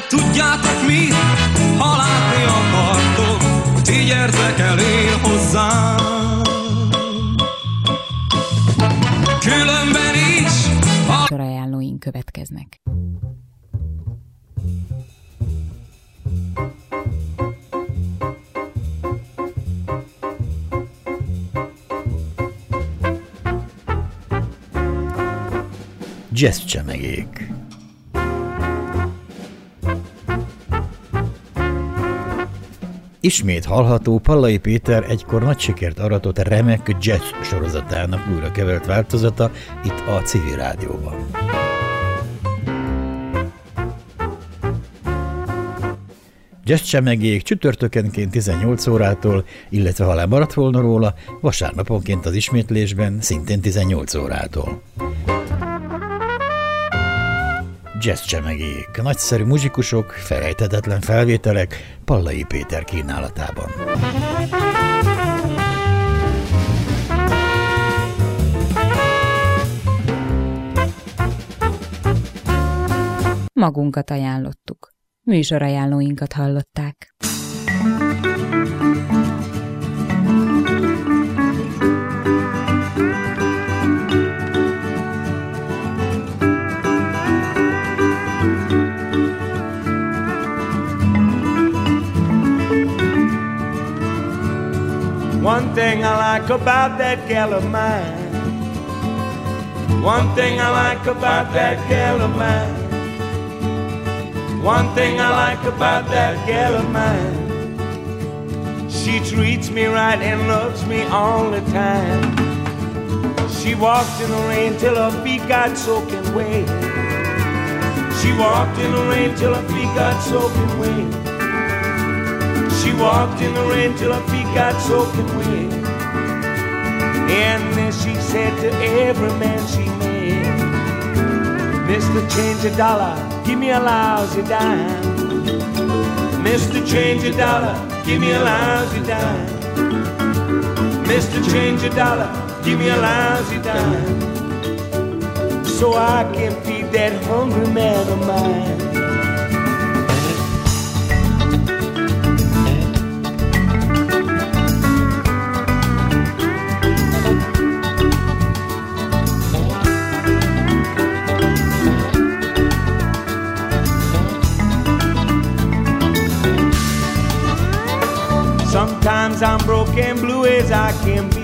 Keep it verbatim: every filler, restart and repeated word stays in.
Tudjátok mit, ha látni akartok, ti gyertek el én hozzám. Különben is a... Sorajánlóink következnek. Jazz csemegék. Ismét hallható Pallai Péter egykor nagy sikert aratott remek jazz sorozatának újra kevert változata itt a Civil Rádióban. Jazz csemegék csütörtökenként tizennyolc órától, illetve ha lemaradt volna róla, vasárnaponként az ismétlésben szintén tizennyolc órától. Jazz csemegék, nagyszerű muzsikusok, felejthetetlen felvételek Pallai Péter kínálatában. Magunkat ajánlottuk. Műsorajánlóinkat hallották. One thing I like about that gal of mine. One thing I like about that gal of mine. One thing I like about that gal of mine. She treats me right and loves me all the time. She walked in the rain till her feet got soaking wet. She walked in the rain till her feet got soaking wet. She walked in the rain till her feet got soaking wet. And then she said to every man she met, Mister Change a dollar, give me a lousy dime. Mister Change a dollar, give me a lousy dime. Mister Change a dollar, give me a lousy dime. So I can feed that hungry man of mine. Sometimes I'm broke and blue as I can be.